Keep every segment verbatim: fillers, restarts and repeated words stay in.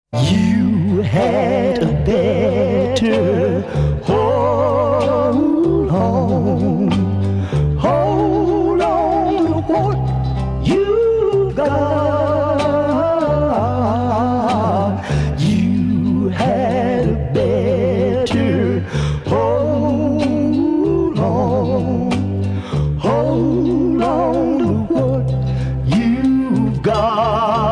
You had a better hold on, hold on to what you've got. You had a better hold on, hold on to what you've got.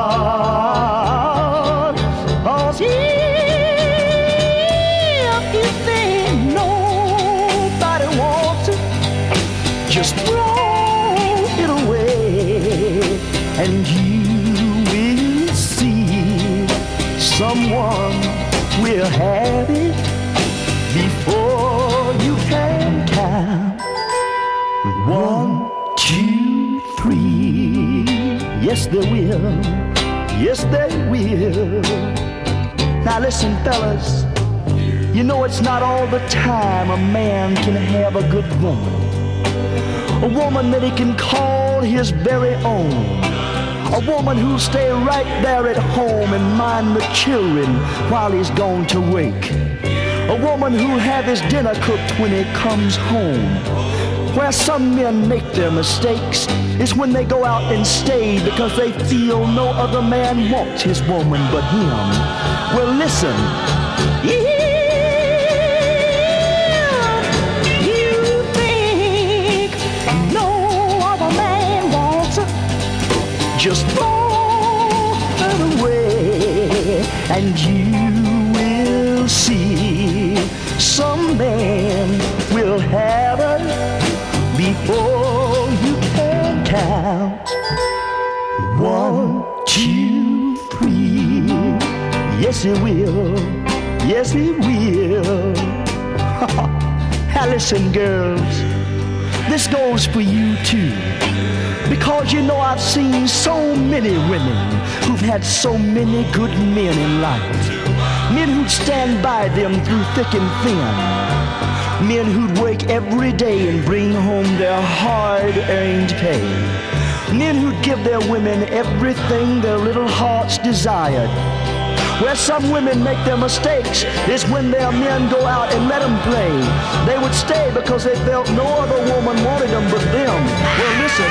Just throw it away, and you will see someone will have it before you can count. One, two, three. Yes, they will. Yes, they will. Now listen, fellas. You know it's not all the time a man can have a good woman. A woman that he can call his very own. A woman who'll stay right there at home and mind the children while he's gone to work. A woman who'll have his dinner cooked when he comes home. Where some men make their mistakes is when they go out and stay because they feel no other man wants his woman but him. Well, listen. Yeah. Just throw it away, and you will see some man will have her before you can count. One, two, three. Yes, he will. Yes, he will. Now listen, girls, this goes for you too. Because you know I've seen so many women who've had so many good men in life. Men who'd stand by them through thick and thin. Men who'd work every day and bring home their hard-earned pay. Men who'd give their women everything their little hearts desired. Where some women make their mistakes is when their men go out and let them play. They would stay because they felt no other woman wanted them but them. Well, listen.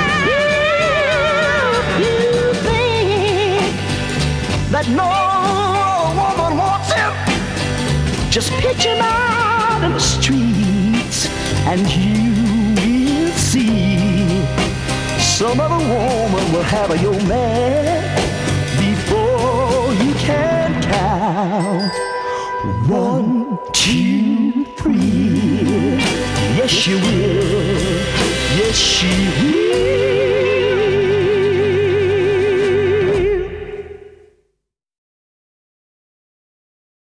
You think that no woman wants him? Just pitch him out in the streets, and you will see some other woman will have your man before you can count. One, two, three. Yes, you will. Yes, she will.